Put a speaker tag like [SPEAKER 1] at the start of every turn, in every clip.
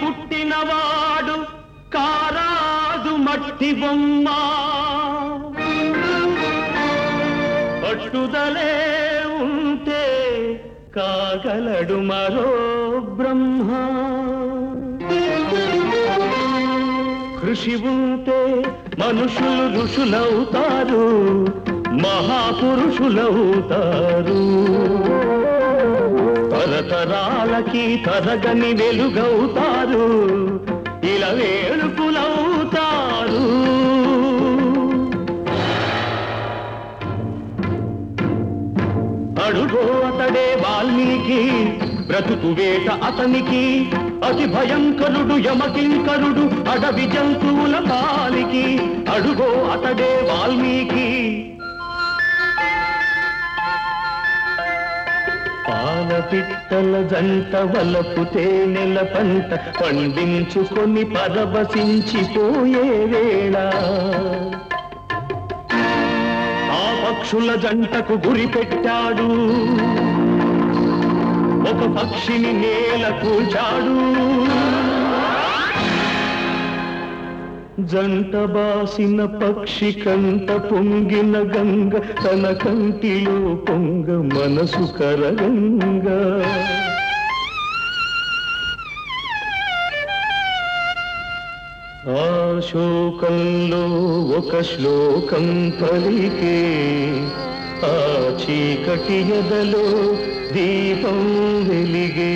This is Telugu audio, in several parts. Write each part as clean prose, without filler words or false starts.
[SPEAKER 1] పుట్టినవాడు కారాదు మట్టి బొమ్మ పట్టుదలే ఉంటే కాగలడు మరో బ్రహ్మ కృషి ఉంటే మనుషులు ఋషులవుతారు మహాపురుషులవుతారు తరతరాలకి తరగని వెలుగవుతారు ఇలా వేడుకులవుతారు అడుగో అతడే వాల్మీకి బ్రతుకు వేట అతనికి అతి భయంకరుడు యమకింకరుడు అడవి జంతువుల పాలికి అడుగో అతడే వాల్మీకి పాలపిట్టల జంట వలపు తేనెల పంట పండించుకొని పరవశించిపోయే వేళ ఆ పక్షుల జంటకు గురి పెట్టాడు ఒక పక్షిని నేల కూల్చాడు జంట బాసిన పక్షి కంట పొంగిన గంగ తన కంటిలో పొంగ మనసు కరగంగా ఆ శోకంలో ఒక శ్లోకం పలికే ఆ చీకటి ఎదలో దీపం వెలిగే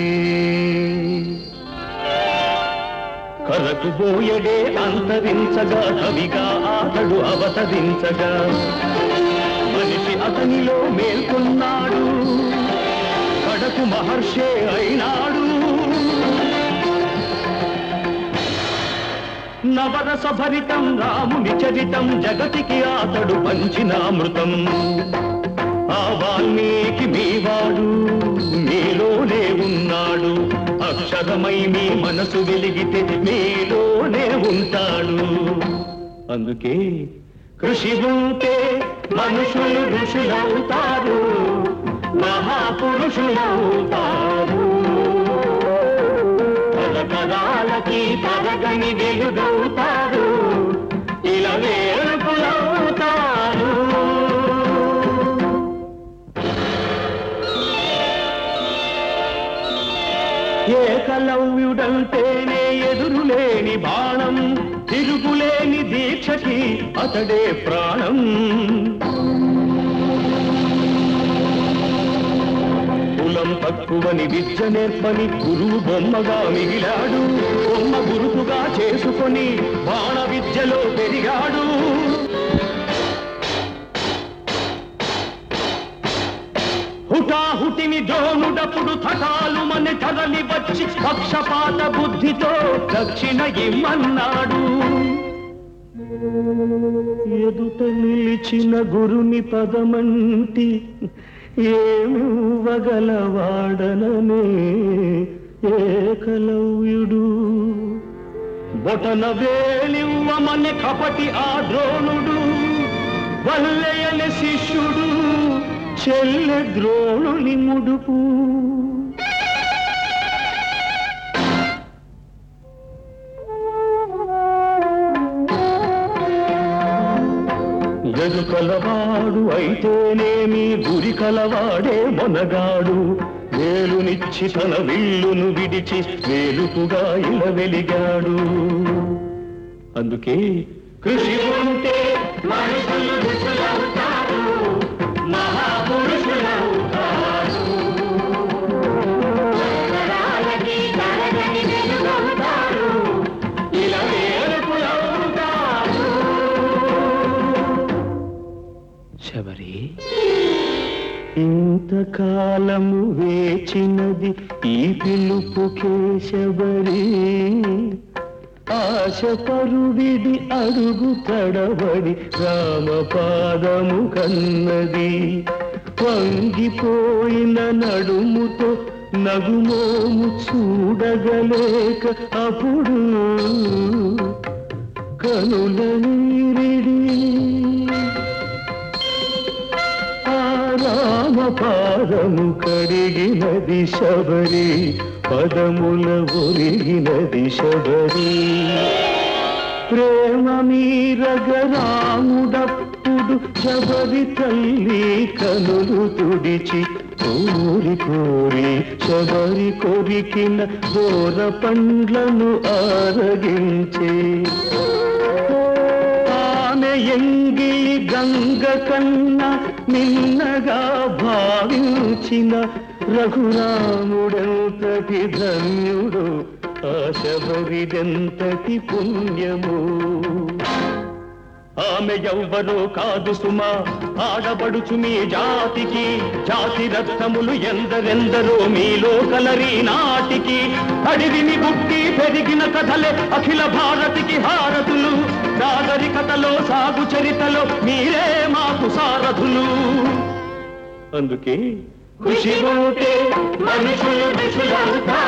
[SPEAKER 1] కరకుబోయడే అంతరించగా కవిగా అతడు అవతరించగా మనిషి అతనిలో మేల్కొన్నాడు కడకు మహర్షే అయినాడు నవరస భరితం రాముని చరితం జగతికి అతడు పంచినామృతం ఆ వాల్మీకి మీవాడు మీలోనే ఉన్నాడు అక్షరమై మీ మనసు వెలిగితే మీలోనే ఉంటాడు అందుకే కృషి ఉంటే మనుషులు ఋషులవుతారు మహాపురుషులవుతారు తరతరాలకి తరగని వెలుగవుతారు ఇలా వేడుకులవుతారు ఏకలవ్యుడంటేనే ఎదురులేని బాణం తిరుగులేని దీక్షకి అతడే ప్రాణం కులం తక్కువని విద్య నేర్పని గురువు బొమ్మగా మిగిలాడు బొమ్మ గురుతుగా చేసుకొని బాణ విద్యలో పెరిగాడు హుటాహుటిని ద్రోణుడప్పుడు థటాలు మన తరలి వచ్చి పక్షపాత బుద్ధితో దక్షిణ ఇమ్మన్నాడు ఎదుట నిలిచిన గురుని పదమంటి ఏమివ్వగలవాడననే ఏకలవ్యుడు బొటన వేలివ్వమని కపటి ఆ ద్రోణుడు వల్లయని శిష్యుడు చెల్లె ద్రోణుని ముడుపు ఎదు కలవాడు అయితేనేమి గురి కలవాడే మొనగాడు వేలునిచ్చి తన విల్లును విడిచి వేలుపుగా ఇలా వెలిగాడు అందుకే కృషి ఉంటే మనుషులు ఋషులవుతారు మహాపురుషులవుతారు ఇలా వేడుకులవుతారు శబరి ఇంతకాలము వేచినది ఈ పిలుపుకే శబరి ఆశ పరువిడి అడుగు తడబడి రామపాదము కన్నది వంగిపోయిన నడుముతో నగుమోము చూడగలేక అప్పుడు కనుల నీరిడి ఆ రామ పాదము కడిగినది శబరి, పదముల ఒరిగినది శబరి. ప్రేమ మీరగ రాముడప్పుడు శబరి తల్లి కనులు తుడిచి కోరి కోరి శబరి కొరికిన దూర పండ్లను ఆరగించే. ఆమె ఎంగిలి గంగ కన్నా నిన్నగా భావించిన రఘురాముడెంతటి ధన్యుడు, ఆ శబరిదెంతటి పుణ్యము. ఆమె ఎవ్వరో కాదు సుమా, ఆడబడుచు మీ జాతికి. జాతి రత్నములు ఎందరెందరో మీలో కలరి నాటికి. అడివిని బుట్టి పెరిగిన కథలే అఖిల భారతికి హారతులు. నాగరికతలో సాగు చరితలో మీరే మాకు సారథులు. అందుకే ఖుషి ఉంటే మనుషులు ఋషులంతా